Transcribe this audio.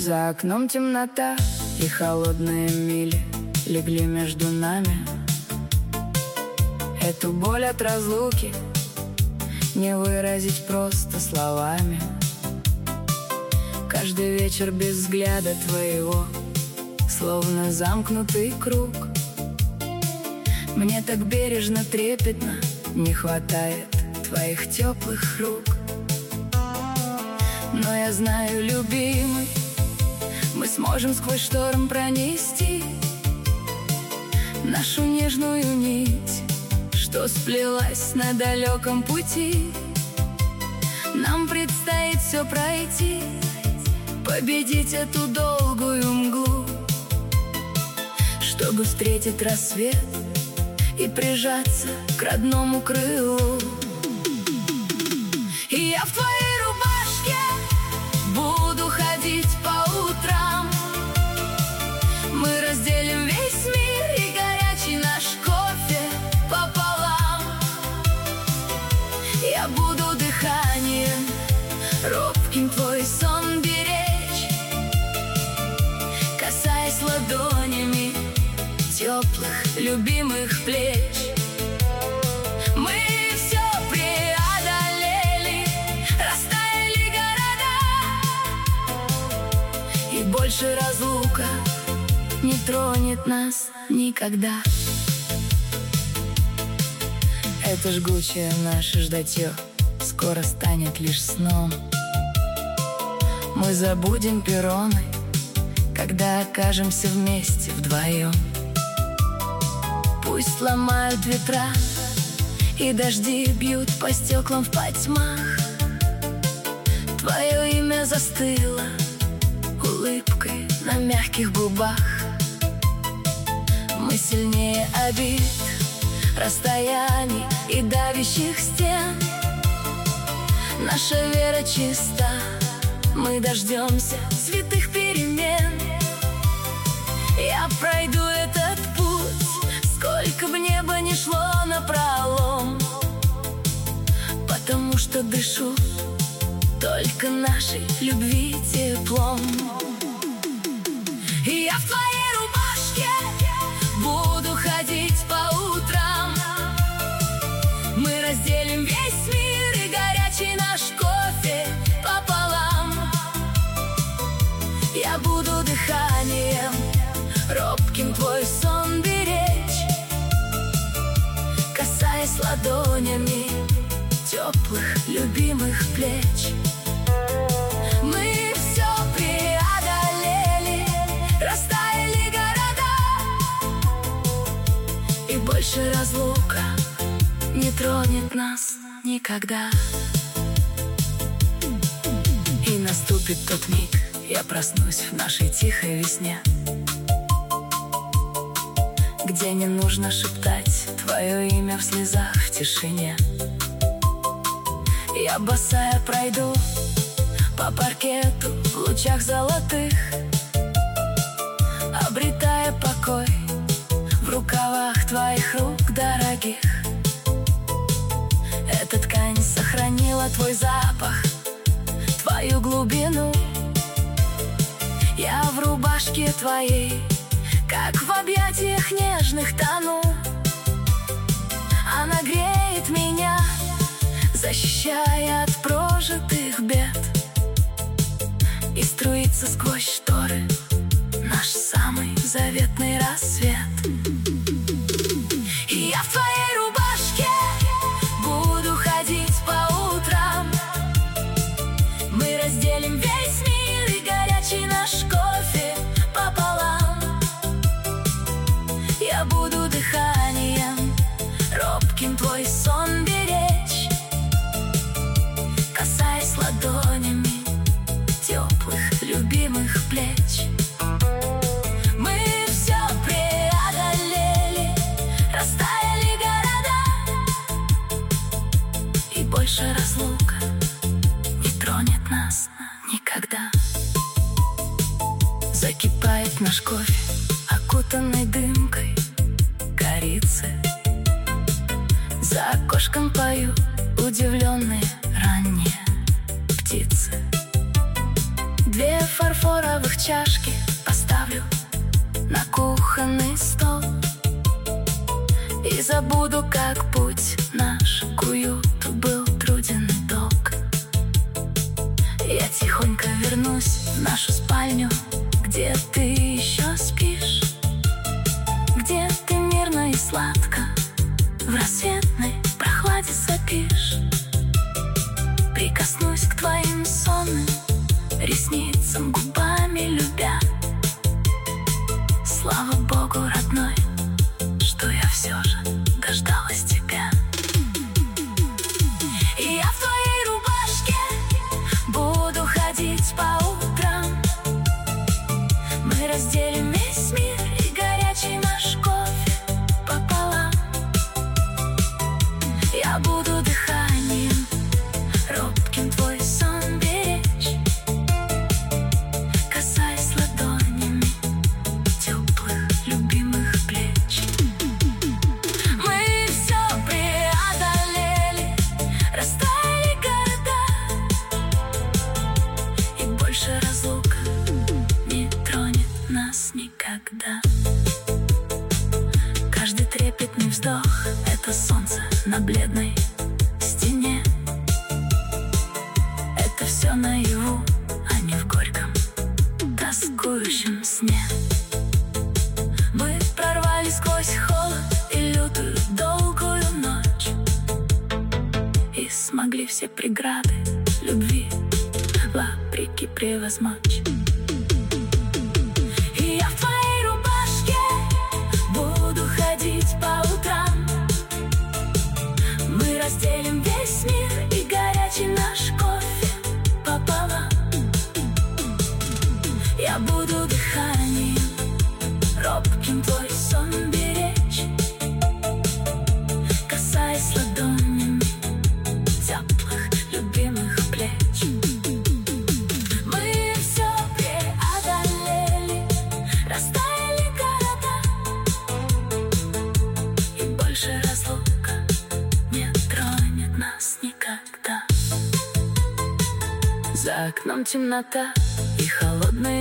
За окном темнота, и холодные мили легли между нами. Эту боль от разлуки не выразить просто словами. Каждый вечер без взгляда твоего, словно замкнутый круг. Мне так бережно, трепетно не хватает твоих теплых рук. Но я знаю, любимый, мы сможем сквозь шторм пронести нашу нежную нить, что сплелась на далеком пути. Нам предстоит все пройти, победить эту долгую мглу, чтобы встретить рассвет и прижаться к родному крылу. И я в твоей рубашке буду ходить по утрам. Мы разделим весь мир и горячий наш кофе пополам. Я буду дыханием робким твой сон беречь, касаясь ладонями теплых, любимых плеч. Мы все преодолели, растаяли города, и больше разлука не тронет нас никогда. Это жгучее наше ждатье скоро станет лишь сном. Мы забудем перроны, когда окажемся вместе вдвоем. Пусть ломают ветра, и дожди бьют по стеклам в потьмах. Твое имя застыло улыбкой на мягких губах. Мы сильнее обид, расстояний и давящих стен. Наша вера чиста, мы дождемся святых перемен. Я пройду этот путь, сколько бы небо ни шло напролом, потому что дышу только нашей любви теплом. И я в твоей рубашке буду ходить по утрам. Мы разделим весь мир и горячий наш кофе пополам. Я буду дыханием робким твой сон беречь, касаясь ладонями теплых, любимых плеч. Мы все преодолели, растаяли города, и больше разлука не тронет нас никогда. И наступит тот миг, я проснусь в нашей тихой весне, где не нужно шептать твое имя в слезах, в тишине. Я босая пройду по паркету в лучах золотых, обретая покой в рукавах твоих рук дорогих. Эта ткань сохранила твой запах, твою глубину. Я в рубашке твоей, как в объятиях нежных тону. Она греет меня, защищая от прожитых бед, и струится сквозь шторы наш самый заветный рассвет. И я в твоей рубашке буду ходить по утрам. Мы разделим весь мир и горячий наш кофе пополам. Я буду дыханием робким твой сон беречь, касаясь ладонями теплых, любимых плеч. Мы все преодолели, растаяли города, и больше разлука не тронет нас никогда. Закипает наш кофе, окутанный дымкой корицы. За окошком поют удивленные ранние птицы. 2 фарфоровых чашки поставлю на кухонный стол и забуду, как путь наш к уюту был труден и долг. Я тихонько вернусь в нашу спальню, где ты еще спишь, где ты мирно и сладко в рассветной прохладе сопишь. Прикоснусь к твоим сонным ресницам, губами любя. Слава Богу, родной, что я все же дождалась тебя. И я в твоей рубашке буду ходить по утрам. Мы разделим весь мир и горячий наш кофе пополам. Я буду дыханием робким твой сон беречь, касаясь ладонями теплых любимых плеч. Мы все преодолели, растаяли города, и больше разлука не тронет нас никогда. Каждый трепетный вздох — это солнце на бледной стене. Это все наяву, а не в горьком, тоскующем сне. Мы прорвались сквозь холод и лютую долгую ночь и смогли все преграды любви вопреки превозмочь. И я в твоей рубашке буду ходить по утрам. Мы разделим весь мир и горячий наш кофе пополам. Я буду дыханием робким твой сон беречь, касаясь ладонями теплых любимых плеч. Мы все преодолели, растаяли города, и больше разлука не тронет нас никогда. За окном темнота и холодный